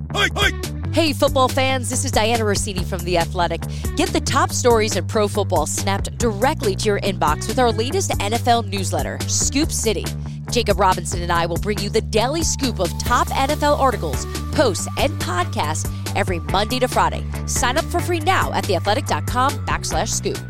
Hey, football fans, this is Diana Rossini from The Athletic. Get the top stories in pro football snapped directly to your inbox with our latest NFL newsletter, Scoop City. Jacob Robinson and I will bring you the daily scoop of top NFL articles, posts, and podcasts every Monday to Friday. Sign up for free now at theathletic.com/scoop.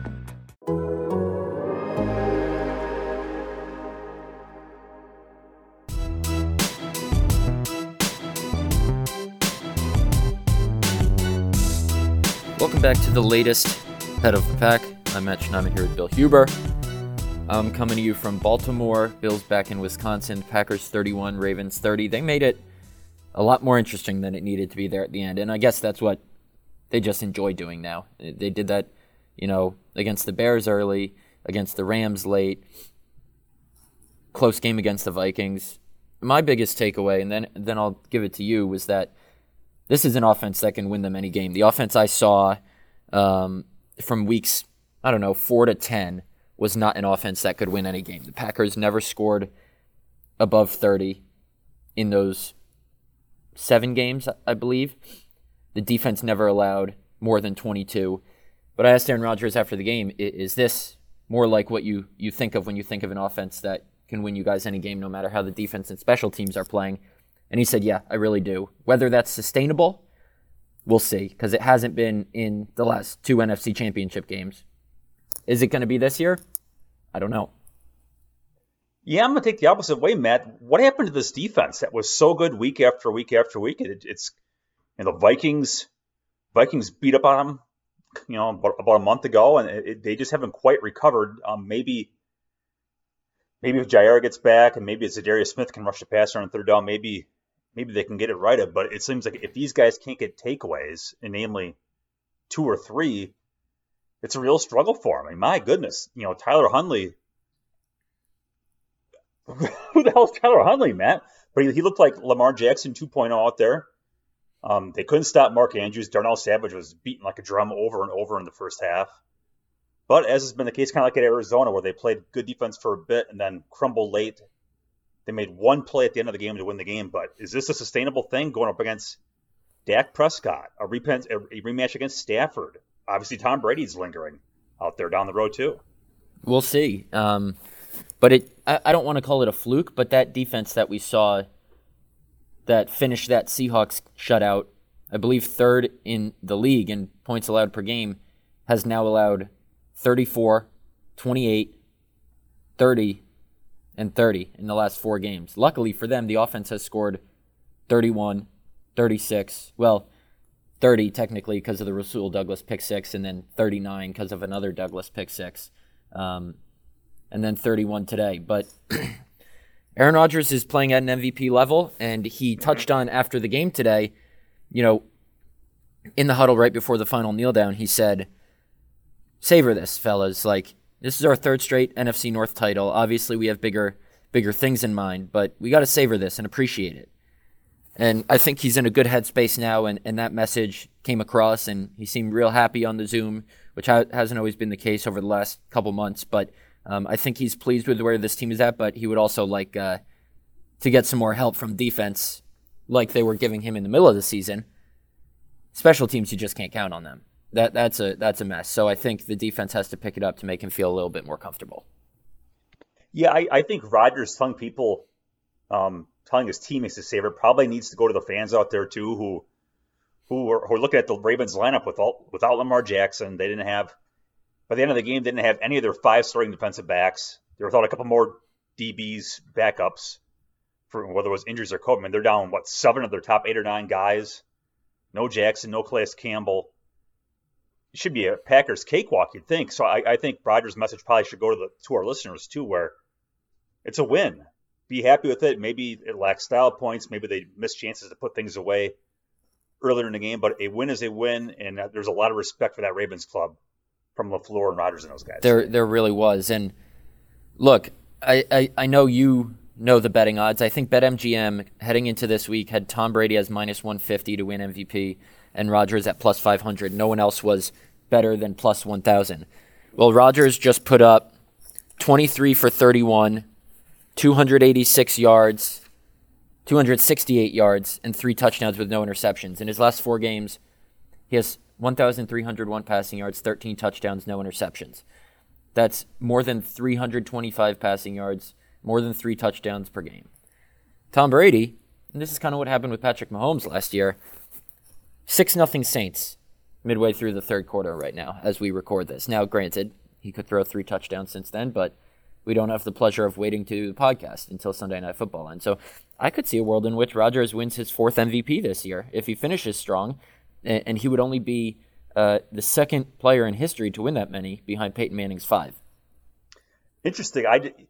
Welcome back to the latest Head of the Pack. I'm Matt Schneiman here with Bill Huber. I'm coming to you from Baltimore. Bills back in Wisconsin. Packers 31, Ravens 30. They made it a lot more interesting than it needed to be there at the end. And I guess that's what they just enjoy doing now. They did that, against the Bears early, against the Rams late, close game against the Vikings. My biggest takeaway, and then I'll give it to you, was that this is an offense that can win them any game. The offense I saw from weeks, 4 to 10, was not an offense that could win any game. The Packers never scored above 30 in those 7 games, I believe. The defense never allowed more than 22. But I asked Aaron Rodgers after the game, is this more like what you think of when you think of an offense that can win you guys any game, no matter how the defense and special teams are playing? And he said, yeah, I really do. Whether that's sustainable, we'll see, because it hasn't been in the last 2 NFC championship games. Is it going to be this year? I don't know. Yeah, I'm going to take the opposite way, Matt. What happened to this defense that was so good week after week after week? It's the Vikings beat up on them, about a month ago, and they just haven't quite recovered. Maybe if Jair gets back, and maybe if Zadarius Smith can rush the passer on third down, maybe they can get it right. But it seems like if these guys can't get takeaways, and namely 2 or 3, it's a real struggle for them. I mean, my goodness, Tyler Huntley. Who the hell is Tyler Huntley, Matt? But he looked like Lamar Jackson 2.0 out there. They couldn't stop Mark Andrews. Darnell Savage was beaten like a drum over and over in the first half. But as has been the case, kind of like at Arizona, where they played good defense for a bit and then crumbled late. They made one play at the end of the game to win the game. But is this a sustainable thing going up against Dak Prescott? A rematch against Stafford? Obviously, Tom Brady's lingering out there down the road, too. We'll see. But I don't want to call it a fluke, but that defense that we saw that finished that Seahawks shutout, I believe 3rd in the league in points allowed per game, has now allowed 34, 28, 30, and 30 in the last 4 games. Luckily for them, the offense has scored 31, 36, 30 technically because of the Rasul Douglas pick 6, and then 39 because of another Douglas pick 6, and then 31 today. But Aaron Rodgers is playing at an MVP level, and he touched on after the game today, in the huddle right before the final kneel down, he said, savor this, fellas. This is our 3rd straight NFC North title. Obviously, we have bigger things in mind, but we got to savor this and appreciate it. And I think he's in a good headspace now, and that message came across, and he seemed real happy on the Zoom, which hasn't always been the case over the last couple months. But I think he's pleased with where this team is at, but he would also like to get some more help from defense like they were giving him in the middle of the season. Special teams, you just can't count on them. That's a mess. So I think the defense has to pick it up to make him feel a little bit more comfortable. Yeah, I think Rodgers telling his teammates to save it probably needs to go to the fans out there too, who are looking at the Ravens lineup without Lamar Jackson. They didn't have, by the end of the game, they didn't have any of their 5 starting defensive backs. They were without a couple more DBs backups for whether it was injuries or COVID. I mean, they're down 7 of their top 8 or 9 guys. No Jackson, no Calais Campbell. It should be a Packers cakewalk, you'd think. So I think Rodgers' message probably should go to our listeners too, where it's a win. Be happy with it. Maybe it lacks style points. Maybe they missed chances to put things away earlier in the game. But a win is a win, and there's a lot of respect for that Ravens club from LaFleur and Rodgers and those guys. There really was. And look, I know you know the betting odds. I think BetMGM heading into this week had Tom Brady as minus 150 to win MVP and Rodgers at plus 500. No one else was better than plus 1,000. Well, Rodgers just put up 23 for 31, 286 yards, 268 yards, and 3 touchdowns with no interceptions. In his last 4 games, he has 1,301 passing yards, 13 touchdowns, no interceptions. That's more than 325 passing yards, more than 3 touchdowns per game. Tom Brady, and this is kind of what happened with Patrick Mahomes last year, 6-0 Saints midway through the third quarter right now as we record this. Now, granted, he could throw 3 touchdowns since then, but we don't have the pleasure of waiting to do the podcast until Sunday Night Football. And so I could see a world in which Rodgers wins his 4th MVP this year if he finishes strong, and he would only be the second player in history to win that many behind Peyton Manning's 5. Interesting.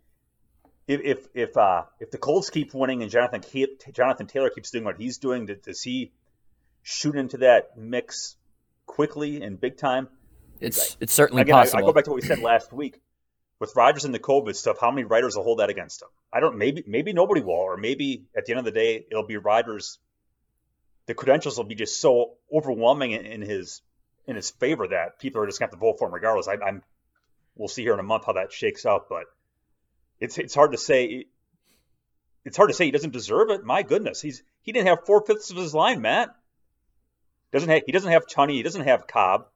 If the Colts keep winning and Jonathan Taylor keeps doing what he's doing, does he shoot into that mix quickly and big time? It's certainly Again, possible. I go back to what we said last week. With Rodgers and the COVID stuff, how many writers will hold that against him? I don't. Maybe nobody will, or maybe at the end of the day, it'll be Rodgers. The credentials will be just so overwhelming in his favor that people are just going to have to vote for him regardless. We'll see here in a month how that shakes out, but it's hard to say. It's hard to say he doesn't deserve it. My goodness, he didn't have 4/5 of his line, Matt. He doesn't have Tunney. He doesn't have Cobb,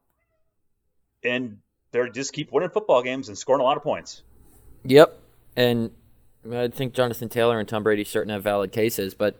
and they just keep winning football games and scoring a lot of points. Yep, and I think Jonathan Taylor and Tom Brady certainly have valid cases, but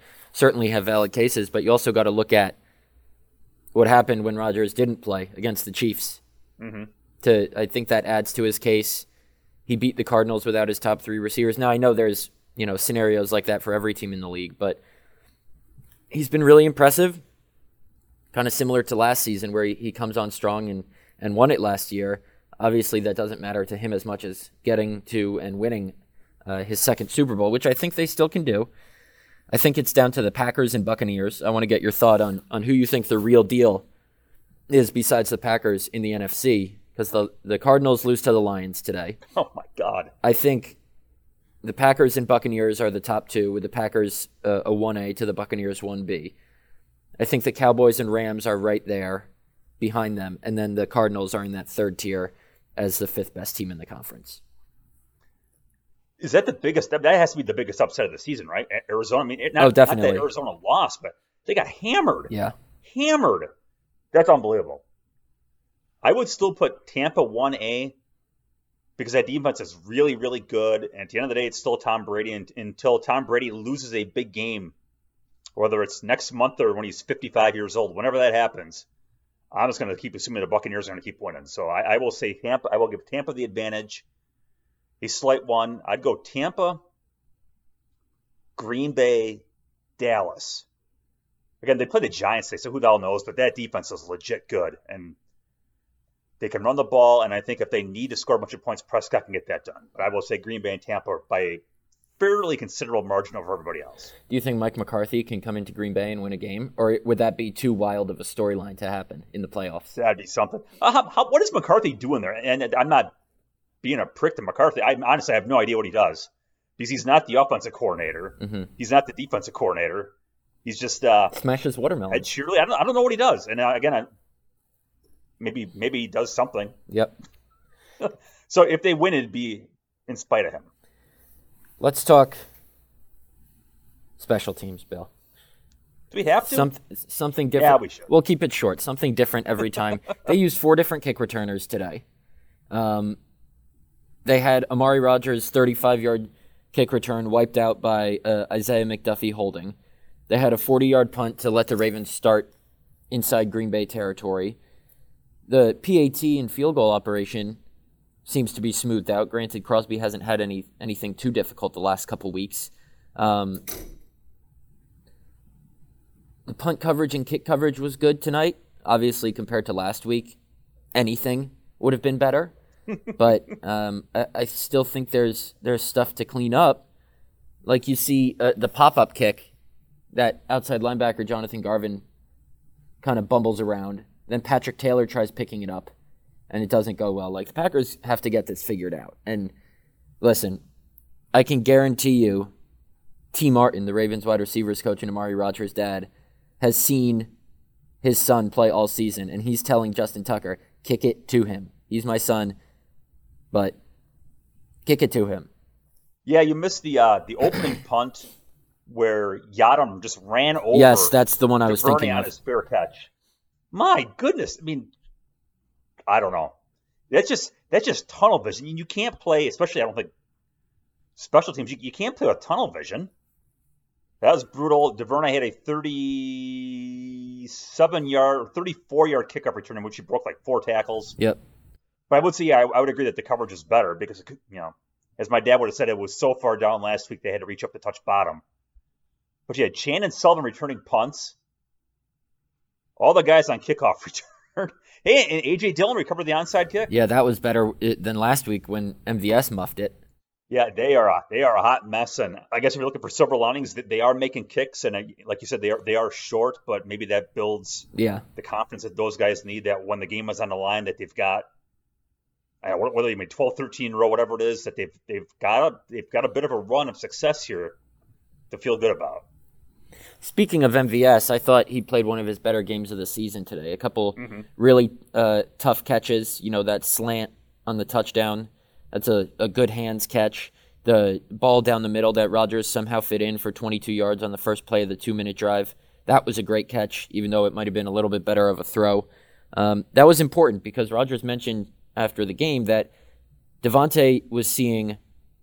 you also got to look at what happened when Rodgers didn't play against the Chiefs. Mm-hmm. I think that adds to his case. He beat the Cardinals without his top 3 receivers. Now, I know there's scenarios like that for every team in the league, but he's been really impressive, kind of similar to last season where he comes on strong and won it last year. Obviously, that doesn't matter to him as much as getting to and winning his 2nd Super Bowl, which I think they still can do. I think it's down to the Packers and Buccaneers. I want to get your thought on who you think the real deal is besides the Packers in the NFC, because the Cardinals lose to the Lions today. Oh, my God. I think the Packers and Buccaneers are the top 2, with the Packers a 1A to the Buccaneers 1B. I think the Cowboys and Rams are right there behind them, and then the Cardinals are in that 3rd tier as the 5th best team in the conference. Is that the biggest? That has to be the biggest upset of the season, right? Arizona. I mean, definitely. Not that Arizona lost, but they got hammered. Yeah, hammered. That's unbelievable. I would still put Tampa 1A because that defense is really, really good. And at the end of the day, it's still Tom Brady. And until Tom Brady loses a big game, whether it's next month or when he's 55 years old, whenever that happens, I'm just going to keep assuming the Buccaneers are going to keep winning. So I will say Tampa. I will give Tampa the advantage. A slight one. I'd go Tampa, Green Bay, Dallas. Again, they play the Giants today, so who the hell knows? But that defense is legit good. And they can run the ball, and I think if they need to score a bunch of points, Prescott can get that done. But I will say Green Bay and Tampa by a fairly considerable margin over everybody else. Do you think Mike McCarthy can come into Green Bay and win a game? Or would that be too wild of a storyline to happen in the playoffs? That'd be something. What is McCarthy doing there? And I'm not being a prick to McCarthy. I honestly have no idea what he does. Because he's not the offensive coordinator. Mm-hmm. He's not the defensive coordinator. He's just smashes watermelon. I don't know what he does. And again, maybe he does something. Yep. So if they win, it'd be in spite of him. Let's talk special teams, Bill. Do we have to? Something different. Yeah, we should. We'll keep it short. Something different every time. They used 4 different kick returners today. They had Amari Rodgers' 35-yard kick return wiped out by Isaiah McDuffie holding. They had a 40-yard punt to let the Ravens start inside Green Bay territory. The PAT and field goal operation seems to be smoothed out. Granted, Crosby hasn't had anything too difficult the last couple weeks. The punt coverage and kick coverage was good tonight. Obviously, compared to last week, anything would have been better. But I still think there's stuff to clean up. Like you see the pop-up kick that outside linebacker Jonathan Garvin kind of bumbles around. Then Patrick Taylor tries picking it up, and it doesn't go well. Like, the Packers have to get this figured out. And listen, I can guarantee you T. Martin, the Ravens wide receivers coach and Amari Rodgers' dad, has seen his son play all season, and he's telling Justin Tucker, kick it to him. He's my son, but kick it to him. Yeah, you missed the opening punt where Yadam just ran over. Yes, that's the one I was thinking on of. his fair catch. My goodness, I mean, I don't know. That's just tunnel vision. You can't play, especially I don't think special teams. You can't play with tunnel vision. That was brutal. DuVernay had a 34-yard kickoff return in which he broke like 4 tackles. Yep. But I would say I would agree that the coverage is better because, as my dad would have said, it was so far down last week they had to reach up to touch bottom. But you had Chan and Sullivan returning punts. All the guys on kickoff return. Hey, and A.J. Dillon recovered the onside kick. Yeah, that was better than last week when MVS muffed it. Yeah, they are a hot mess, and I guess if you're looking for silver linings, they are making kicks, and like you said, they are short, but maybe that builds the confidence that those guys need. That when the game is on the line, that they've got, whether you mean 12, 13 in a row, whatever it is, that they've got a bit of a run of success here to feel good about. Speaking of MVS, I thought he played one of his better games of the season today. A couple really tough catches. That slant on the touchdown. That's a good hands catch. The ball down the middle that Rodgers somehow fit in for 22 yards on the first play of the 2-minute drive. That was a great catch, even though it might have been a little bit better of a throw. That was important because Rodgers mentioned after the game that Devontae was seeing,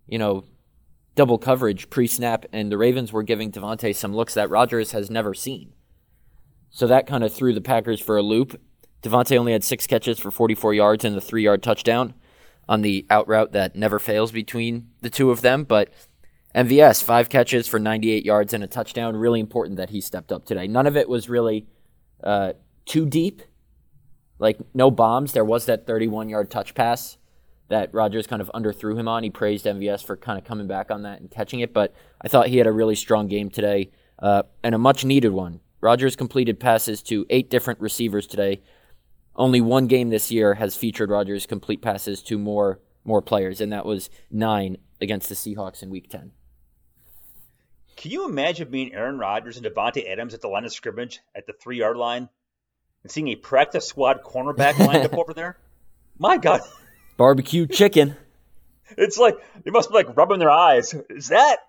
double coverage pre-snap, and the Ravens were giving Devontae some looks that Rodgers has never seen. So that kind of threw the Packers for a loop. Devontae only had 6 catches for 44 yards and the 3-yard touchdown on the out route that never fails between the two of them. But MVS, 5 catches for 98 yards and a touchdown. Really important that he stepped up today. None of it was really too deep. Like, no bombs. There was that 31-yard touch pass that Rodgers kind of underthrew him on. He praised MVS for kind of coming back on that and catching it. But I thought he had a really strong game today and a much-needed one. Rodgers completed passes to 8 different receivers today. Only one game this year has featured Rodgers complete passes to more players, and that was 9 against the Seahawks in Week 10. Can you imagine being Aaron Rodgers and Davante Adams at the line of scrimmage at the 3-yard line and seeing a practice squad cornerback lined up over there? My God. Barbecue chicken. It's like, they must be like rubbing their eyes. Is that?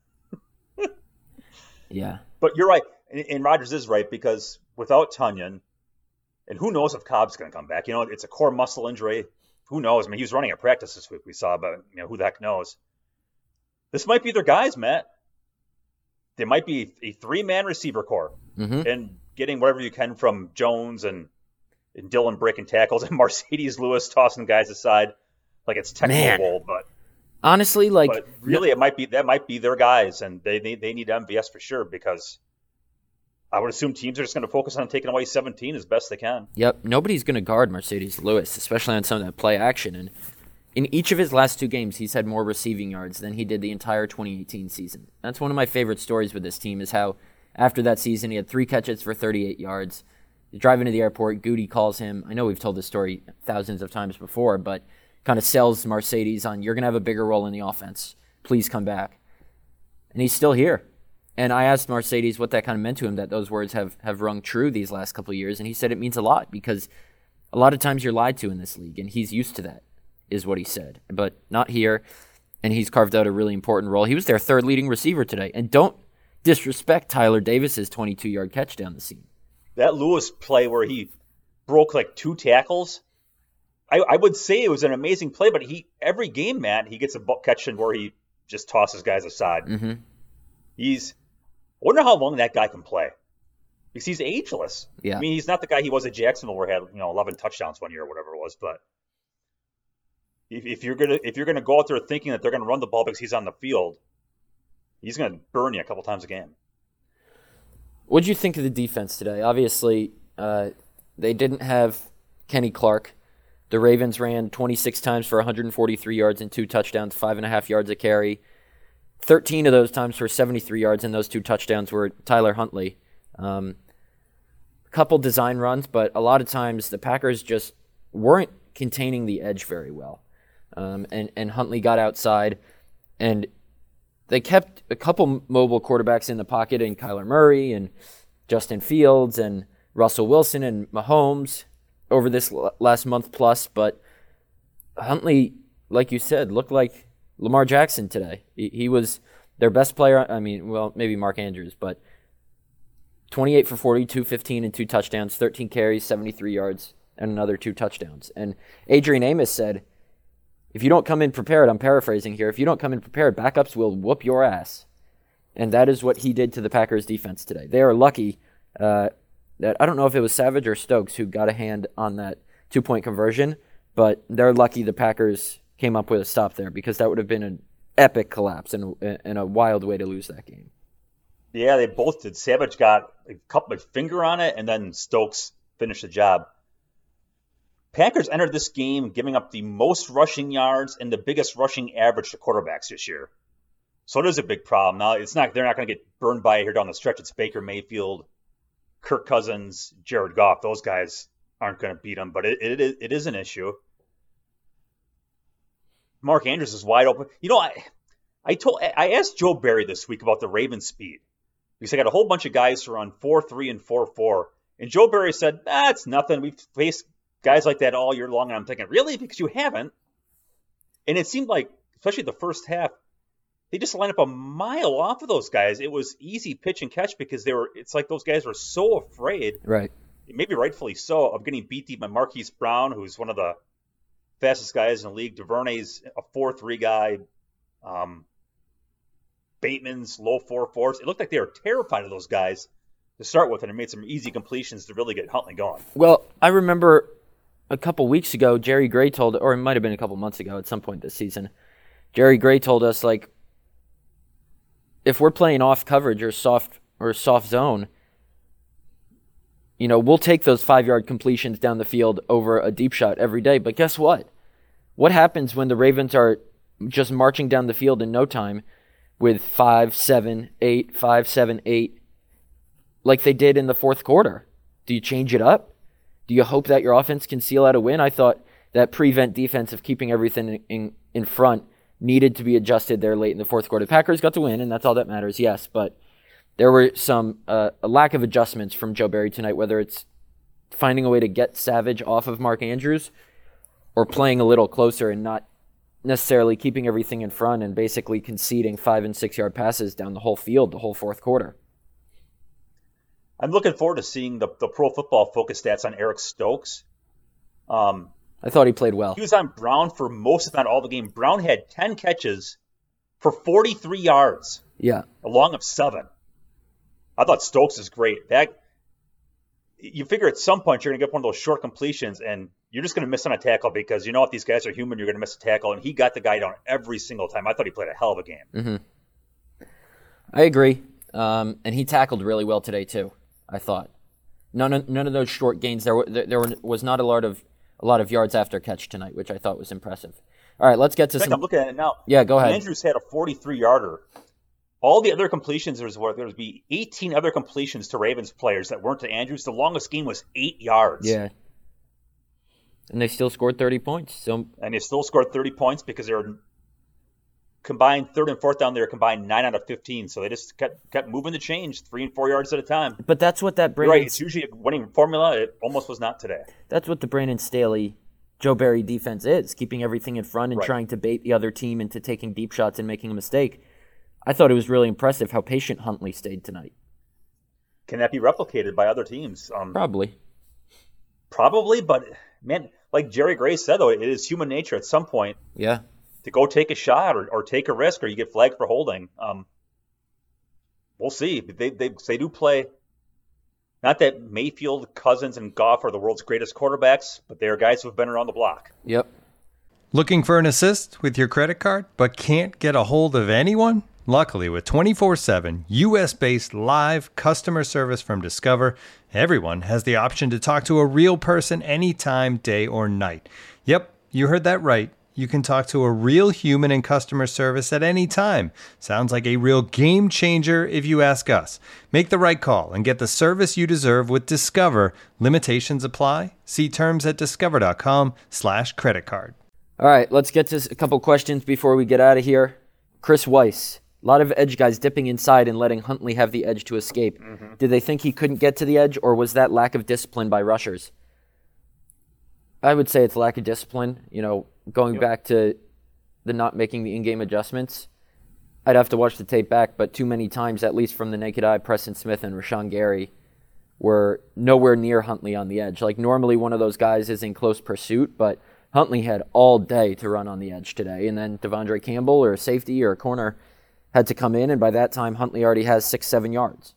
Yeah. But you're right. And Rodgers is right because without Tonyan, and who knows if Cobb's going to come back? It's a core muscle injury. Who knows? I mean, he was running at practice this week, we saw, but who the heck knows? This might be their guys, Matt. They might be a 3-man receiver core. And getting whatever you can from Jones and Dillon breaking tackles and Mercedes Lewis tossing guys aside like it's Tecmo Bowl. But honestly, but really, that might be their guys, and they need MVS for sure because I would assume teams are just going to focus on taking away 17 as best they can. Yep, nobody's going to guard Mercedes Lewis, especially on some of that play action. And in each of his last 2 games, he's had more receiving yards than he did the entire 2018 season. That's one of my favorite stories with this team is how after that season he had 3 catches for 38 yards. He's driving to the airport, Goody calls him. I know we've told this story thousands of times before, but kind of sells Mercedes on, you're going to have a bigger role in the offense. Please come back. And he's still here. And I asked Mercedes what that kind of meant to him, that those words have rung true these last couple of years. And he said it means a lot because a lot of times you're lied to in this league. And he's used to that, is what he said. But not here. And he's carved out a really important role. He was their 3rd leading receiver today. And don't disrespect Tyler Davis's 22-yard catch down the seam. That Lewis play where he broke like 2 tackles, I would say it was an amazing play. But every game, Matt, he gets a catch in where he just tosses guys aside. I wonder how long that guy can play because he's ageless. Yeah. I mean, he's not the guy he was at Jacksonville where he had 11 touchdowns one year or whatever it was. But if you're gonna go out there thinking that they're gonna run the ball because he's on the field, he's gonna burn you a couple times a game. What did you think of the defense today? Obviously, they didn't have Kenny Clark. The Ravens ran 26 times for 143 yards and 2 touchdowns, 5.5 yards a carry. 13 of those times for 73 yards, and those 2 touchdowns were Tyler Huntley. A couple design runs, but a lot of times the Packers just weren't containing the edge very well. And Huntley got outside, and they kept a couple mobile quarterbacks in the pocket in Kyler Murray and Justin Fields and Russell Wilson and Mahomes over this last month plus. But Huntley, like you said, looked like Lamar Jackson today. He was Their best player, maybe Mark Andrews, but 28 for 40, 215 and 2 touchdowns, 13 carries, 73 yards, and another 2 touchdowns. And Adrian Amos said, if you don't come in prepared, I'm paraphrasing here, if you don't come in prepared, backups will whoop your ass. And that is what he did to the Packers defense today. They are lucky that, I don't know if it was Savage or Stokes who got a hand on that 2-point conversion, but they're lucky the Packers came up with a stop there, because that would have been an epic collapse and a wild way to lose that game. Yeah, they both did. Savage got a finger on it, and then Stokes finished the job. Packers entered this game giving up the most rushing yards and the biggest rushing average to quarterbacks this year. So it is a big problem. Now, they're not going to get burned by it here down the stretch. It's Baker Mayfield, Kirk Cousins, Jared Goff. Those guys aren't going to beat them, but it is an issue. Mark Andrews is wide open. I asked Joe Barry this week about the Ravens' speed, because I got a whole bunch of guys who run 4.3 and 4.4, and Joe Barry said, it's nothing. We've faced guys like that all year long, and I'm thinking, really? Because you haven't. And it seemed like, especially the first half, they just lined up a mile off of those guys. It was easy pitch and catch because it's like those guys were so afraid, right? Maybe rightfully so, of getting beat deep by Marquise Brown, who's one of the fastest guys in the league. DuVernay's a 4.3 guy. Bateman's low 4.4s. It looked like they were terrified of those guys to start with, and it made some easy completions to really get Huntley going. Well, I remember a couple weeks ago, Jerry Gray told, or it might have been a couple months ago at some point this season, Jerry Gray told us, like, if we're playing off coverage or soft zone, we'll take those 5-yard completions down the field over a deep shot every day. But guess what? What happens when the Ravens are just marching down the field in no time with 5-7-8, like they did in the fourth quarter? Do you change it up? Do you hope that your offense can seal out a win? I thought that prevent defense of keeping everything in front needed to be adjusted there late in the fourth quarter. The Packers got to win, and that's all that matters, yes, but there were some a lack of adjustments from Joe Barry tonight, whether it's finding a way to get Savage off of Mark Andrews or playing a little closer and not necessarily keeping everything in front and basically conceding 5- and 6-yard passes down the whole field the whole fourth quarter. I'm looking forward to seeing the Pro Football Focus stats on Eric Stokes. I thought he played well. He was on Brown for most, if not all, the game. Brown had 10 catches for 43 yards. Yeah. Along of 7. I thought Stokes is great. You figure at some point you're going to get one of those short completions, and you're just going to miss on a tackle because if these guys are human, you're going to miss a tackle. And he got the guy down every single time. I thought he played a hell of a game. Mm-hmm. I agree. And he tackled really well today, too, I thought. None of those short gains. There was not a lot of yards after catch tonight, which I thought was impressive. All right, let's get to some. I'm looking at it now. Yeah, go ahead. Andrews had a 43-yarder. All the other completions, there would be 18 other completions to Ravens players that weren't to Andrews. The longest game was 8 yards. Yeah. And they still scored 30 points. And they still scored 30 points because they were combined third and fourth down there, combined 9 out of 15. So they just kept moving the chains 3 and 4 yards at a time. But that's what that Brandon... You're right, it's usually a winning formula. It almost was not today. That's what the Brandon Staley, Joe Barry defense is, keeping everything in front and trying to bait the other team into taking deep shots and making a mistake. I thought it was really impressive how patient Huntley stayed tonight. Can that be replicated by other teams? Probably, but man, like Jerry Gray said, though, it is human nature at some point. Yeah. To go take a shot or take a risk, or you get flagged for holding. We'll see. They do play. Not that Mayfield, Cousins, and Goff are the world's greatest quarterbacks, but they are guys who have been around the block. Yep. Looking for an assist with your credit card, but can't get a hold of anyone? Luckily, with 24/7 U.S.-based live customer service from Discover, everyone has the option to talk to a real person anytime, day or night. Yep, you heard that right. You can talk to a real human in customer service at any time. Sounds like a real game changer if you ask us. Make the right call and get the service you deserve with Discover. Limitations apply. See terms at discover.com/creditcard. All right, let's get to a couple questions before we get out of here. Chris Weiss. A lot of edge guys dipping inside and letting Huntley have the edge to escape. Mm-hmm. Did they think he couldn't get to the edge, or was that lack of discipline by rushers? I would say it's lack of discipline. Going back to the not making the in-game adjustments. I'd have to watch the tape back, but too many times, at least from the naked eye, Preston Smith and Rashawn Gary were nowhere near Huntley on the edge. Like, normally one of those guys is in close pursuit, but Huntley had all day to run on the edge today. And then Devondre Campbell or a safety or a corner had to come in, and by that time, Huntley already has 6-7 yards.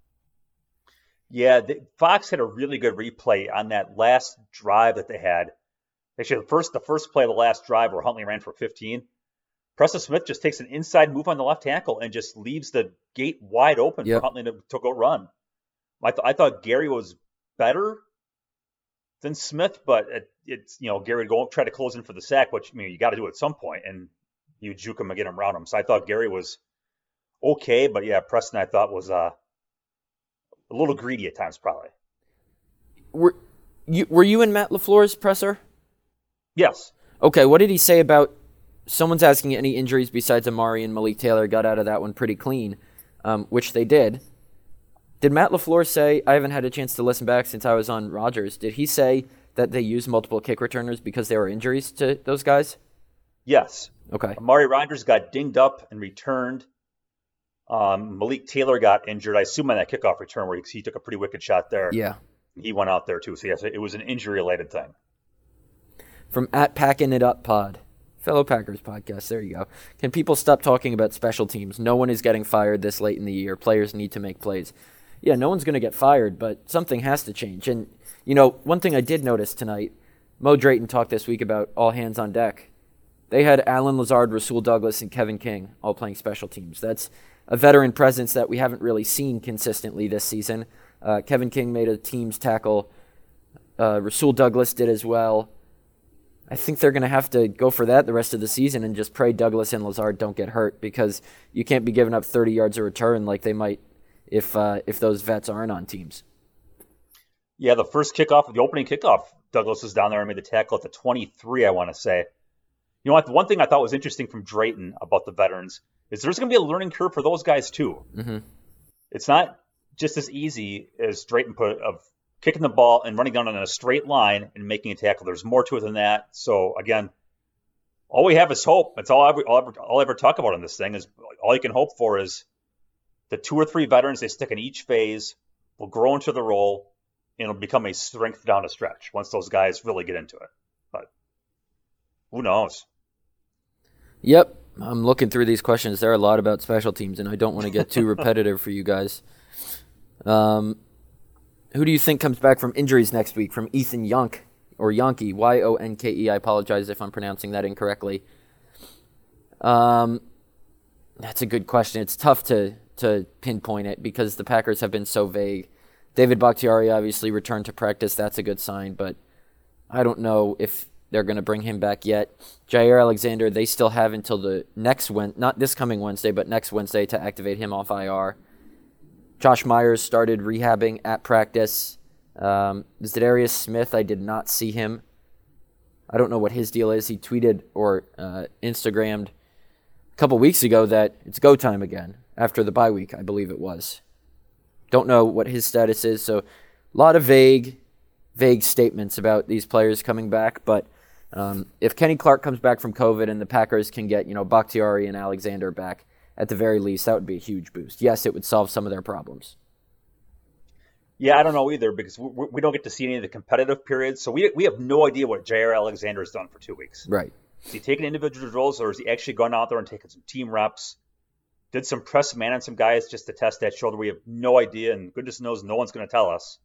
Yeah, Fox had a really good replay on that last drive that they had. Actually, the first play of the last drive where Huntley ran for 15. Preston Smith just takes an inside move on the left tackle and just leaves the gate wide open for Huntley to go run. I thought Gary was better than Smith, but it's Gary would go try to close in for the sack, which you got to do at some point, and you juke him and get him around him. So I thought Gary was okay, but yeah, Preston I thought was a little greedy at times, probably. Were you in Matt LaFleur's presser? Yes. Okay, what did he say about? Someone's asking any injuries besides Amari and Malik Taylor. Got out of that one pretty clean, which they did. Did Matt LaFleur say, I haven't had a chance to listen back since I was on Rogers, did he say that they used multiple kick returners because there were injuries to those guys? Yes. Okay. Amari Rodgers got dinged up and returned. Malik Taylor got injured, I assume, on that kickoff return where he took a pretty wicked shot there. Yeah. He went out there too. So yes, it was an injury-related thing. From @PackingItUpPod. Fellow Packers podcast, there you go. Can people stop talking about special teams? No one is getting fired this late in the year. Players need to make plays. Yeah, no one's going to get fired, but something has to change. And, one thing I did notice tonight, Mo Drayton talked this week about all hands on deck. They had Allen Lazard, Rasul Douglas, and Kevin King all playing special teams. That's a veteran presence that we haven't really seen consistently this season. Kevin King made a team's tackle. Rasul Douglas did as well. I think they're going to have to go for that the rest of the season and just pray Douglas and Lazard don't get hurt, because you can't be giving up 30 yards a return like they might if those vets aren't on teams. Yeah, the opening kickoff, Douglas was down there and made the tackle at the 23, I want to say. You know what? The one thing I thought was interesting from Drayton about the veterans is there's going to be a learning curve for those guys too. Mm-hmm. It's not just as easy as Drayton put it, of kicking the ball and running down on a straight line and making a tackle. There's more to it than that. So again, all we have is hope. That's all I ever talk about in this thing is all you can hope for is the 2 or 3 veterans they stick in each phase will grow into the role and it'll become a strength down the stretch once those guys really get into it. But who knows? Yep. I'm looking through these questions. There are a lot about special teams, and I don't want to get too repetitive for you guys. Who do you think comes back from injuries next week? From Ethan Yonke, or Yonke, Yonke. I apologize if I'm pronouncing that incorrectly. That's a good question. It's tough to pinpoint it because the Packers have been so vague. David Bakhtiari obviously returned to practice. That's a good sign, but I don't know if they're going to bring him back yet. Jair Alexander, they still have until the not this coming Wednesday, but next Wednesday to activate him off IR. Josh Myers started rehabbing at practice. Zadarius Smith, I did not see him. I don't know what his deal is. He tweeted or Instagrammed a couple weeks ago that it's go time again after the bye week, I believe it was. Don't know what his status is, so a lot of vague statements about these players coming back, but if Kenny Clark comes back from COVID and the Packers can get, Bakhtiari and Alexander back, at the very least, that would be a huge boost. Yes, it would solve some of their problems. Yeah, I don't know either because we don't get to see any of the competitive periods, so we have no idea what Jair Alexander has done for 2 weeks. Right. Is he taking individual drills, or has he actually gone out there and taken some team reps? Did some press man on some guys just to test that shoulder? We have no idea, and goodness knows no one's going to tell us.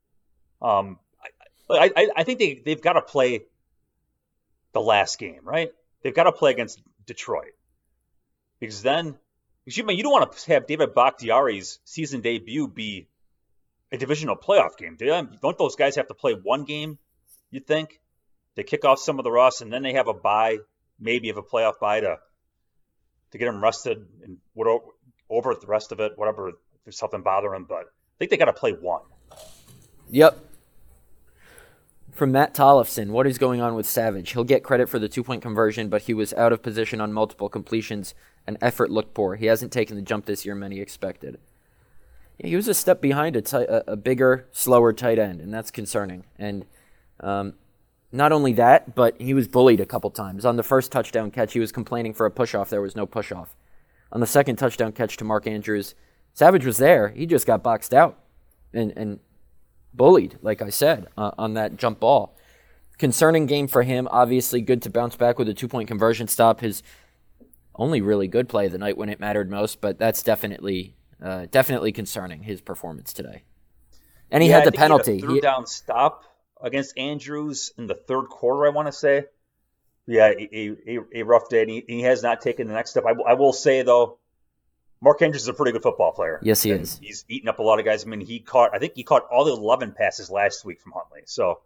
I think they've got to play the last game, right? They've got to play against Detroit. Because then, you don't want to have David Bakhtiari's season debut be a divisional playoff game, do you? Don't those guys have to play one game, you'd think? They kick off some of the rust, and then they have a bye, maybe have a playoff bye to get them rested and over the rest of it, whatever, if there's something bothering them. But I think they got to play one. Yep. From Matt Tollefson, what is going on with Savage? He'll get credit for the 2-point conversion, but he was out of position on multiple completions and effort looked poor. He hasn't taken the jump this year many expected. Yeah, he was a step behind a bigger, slower tight end, and that's concerning. And not only that, but he was bullied a couple times. On the first touchdown catch, he was complaining for a push-off. There was no push-off. on the second touchdown catch to Mark Andrews. Savage was there. He just got boxed out and bullied, like I said, on that jump ball. Concerning game for him. Obviously good to bounce back with a 2-point conversion stop. His only really good play of the night when it mattered most, but that's definitely concerning, his performance today. And he had the penalty. He had a third down stop against Andrews in the third quarter, I want to say. Yeah, a rough day, and he has not taken the next step. I will say, though, Mark Andrews is a pretty good football player. Yes, he is. He's eaten up a lot of guys. I mean, I think he caught all the 11 passes last week from Huntley. So,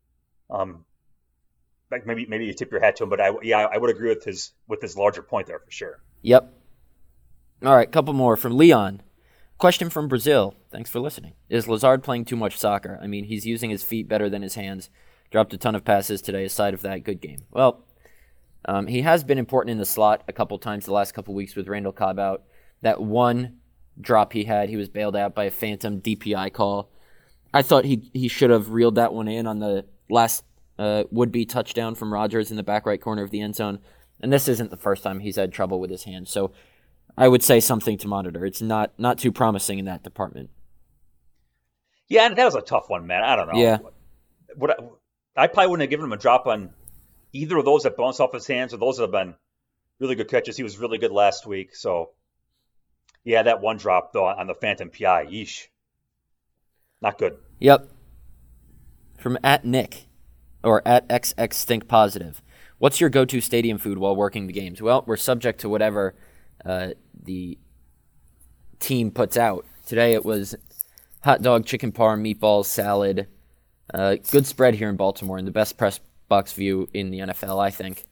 maybe you tip your hat to him, but I would agree with his larger point there for sure. Yep. All right, couple more from Leon. Question from Brazil. Thanks for listening. Is Lazard playing too much soccer? I mean, he's using his feet better than his hands. Dropped a ton of passes today. Aside of that, good game. Well, he has been important in the slot a couple times the last couple weeks with Randall Cobb out. That one drop he had, he was bailed out by a phantom DPI call. I thought he should have reeled that one in on the last would-be touchdown from Rodgers in the back right corner of the end zone. And this isn't the first time he's had trouble with his hands. So I would say something to monitor. It's not too promising in that department. Yeah, that was a tough one, man. I don't know. Yeah. I probably wouldn't have given him a drop on either of those that bounced off his hands or those that have been really good catches. He was really good last week. So, yeah, that one drop, though, on the phantom PI, yeesh. Not good. Yep. From @Nick or @XXThinkPositive. What's your go-to stadium food while working the games? Well, we're subject to whatever the team puts out. Today it was hot dog, chicken parm, meatballs, salad. Good spread here in Baltimore and the best press box view in the NFL, I think.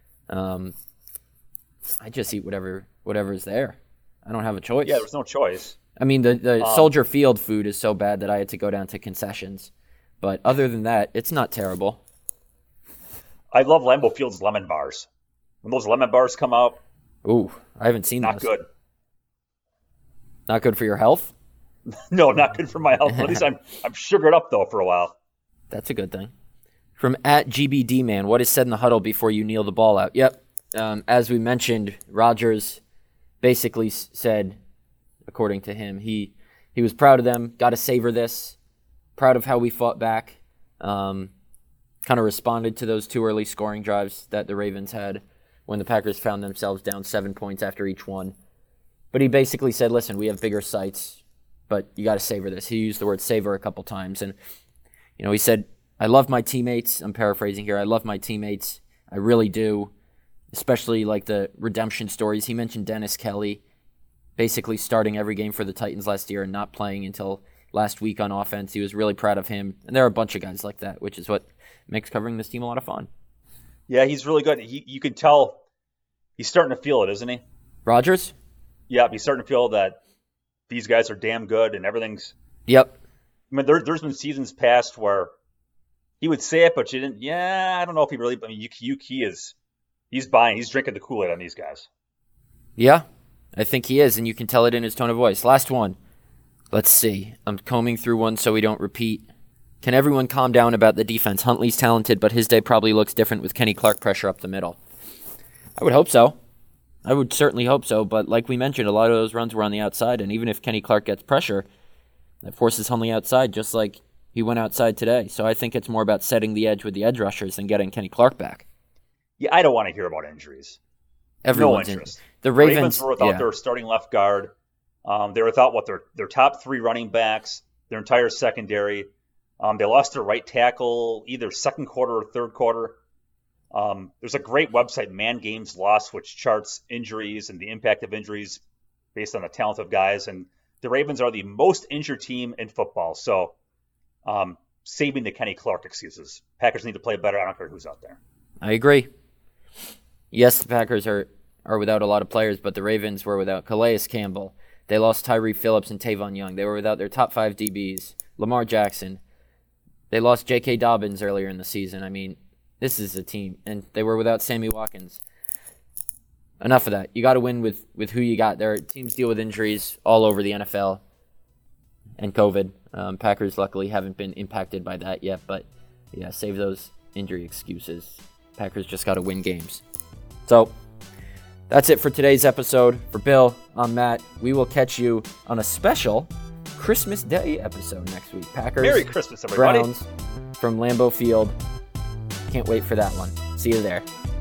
I just eat whatever is there. I don't have a choice. Yeah, there's no choice. I mean, the Soldier Field food is so bad that I had to go down to concessions. But other than that, it's not terrible. I love Lambeau Field's lemon bars. When those lemon bars come out, ooh, I haven't seen not those. Good. Not good for your health? No, not good for my health. At least I'm sugared up, though, for a while. That's a good thing. From @GBDman, what is said in the huddle before you kneel the ball out? Yep. As we mentioned, Rodgers basically said, according to him, he was proud of them, got to savor this, proud of how we fought back, kind of responded to those 2 early scoring drives that the Ravens had when the Packers found themselves down 7 points after each one. But he basically said, listen, we have bigger sights, but you got to savor this. He used the word savor a couple times. And, he said, I love my teammates. I'm paraphrasing here. I love my teammates. I really do, especially like the redemption stories. He mentioned Dennis Kelly basically starting every game for the Titans last year and not playing until last week on offense. He was really proud of him. And there are a bunch of guys like that, which is what makes covering this team a lot of fun. Yeah, he's really good. You can tell he's starting to feel it, isn't he? Rodgers? Yeah, he's starting to feel that these guys are damn good and everything's... Yep. I mean, there's been seasons past where he would say it, but you didn't... Yeah, I don't know if he really... I mean, he's buying. He's drinking the Kool-Aid on these guys. Yeah, I think he is, and you can tell it in his tone of voice. Last one. Let's see. I'm combing through one so we don't repeat. Can everyone calm down about the defense? Huntley's talented, but his day probably looks different with Kenny Clark pressure up the middle. I would hope so. I would certainly hope so, but like we mentioned, a lot of those runs were on the outside, and even if Kenny Clark gets pressure, that forces Huntley outside just like he went outside today. So I think it's more about setting the edge with the edge rushers than getting Kenny Clark back. Yeah, I don't want to hear about injuries. Everyone's no interest. The Ravens were without their starting left guard. They were without their top 3 running backs, their entire secondary. They lost their right tackle either second quarter or third quarter. There's a great website, Man Games Lost, which charts injuries and the impact of injuries based on the talent of guys. And the Ravens are the most injured team in football. So saving the Kenny Clark excuses. Packers need to play better. I don't care who's out there. I agree. Yes, the Packers are without a lot of players, but the Ravens were without Calais Campbell. They lost Tyree Phillips and Tavon Young. They were without their top 5 DBs, Lamar Jackson. They lost J.K. Dobbins earlier in the season. I mean, this is a team. And they were without Sammy Watkins. Enough of that. You got to win with who you got. There teams deal with injuries all over the NFL and COVID. Packers luckily haven't been impacted by that yet. But, yeah, save those injury excuses. Packers just got to win games. So, That's it for today's episode. For Bill, I'm Matt. We will catch you on a special Christmas Day episode next week. Packers, Merry Christmas, everybody. Browns from Lambeau Field. Can't wait for that one. See you there.